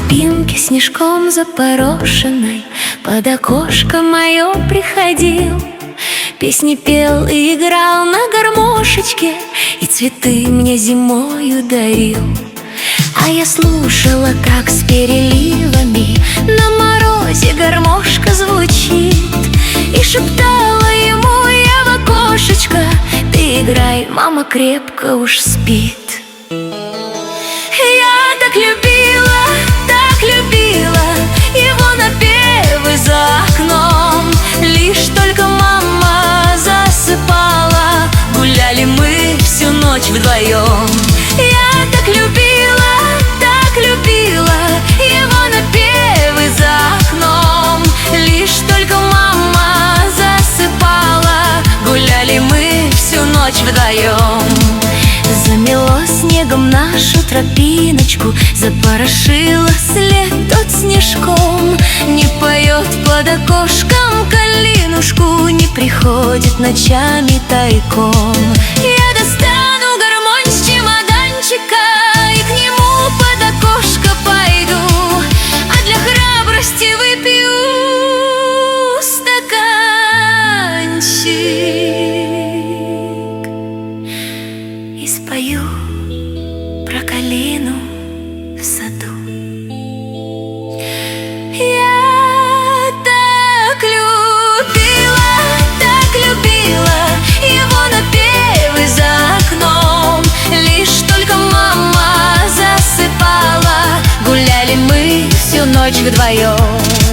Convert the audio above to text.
тропинке снежком запорошенной под окошко мое приходил, песни пел и играл на гармошечке, и цветы мне зимою дарил. А я слушала, как с переливами на морозе гармошка звучит, и шептала ему я в окошечко: ты играй, мама крепко уж спит. Я так любила его напевы за окном. Лишь только мама засыпала, гуляли мы всю ночь вдвоем. Я так любила его напевы за окном. Лишь только мама засыпала, гуляли мы всю ночь вдвоем. Замело снегом нашу тропиночку, запорошило след тот снежком. Не поет под окошком калинушку, не приходит ночами тайком. Я достану гармонь с чемоданчика и к нему под окошко пойду, а для храбрости выпью стаканчик и спою про калину в саду. Я так любила его напевы за окном. Лишь только мама засыпала, гуляли мы всю ночь вдвоем.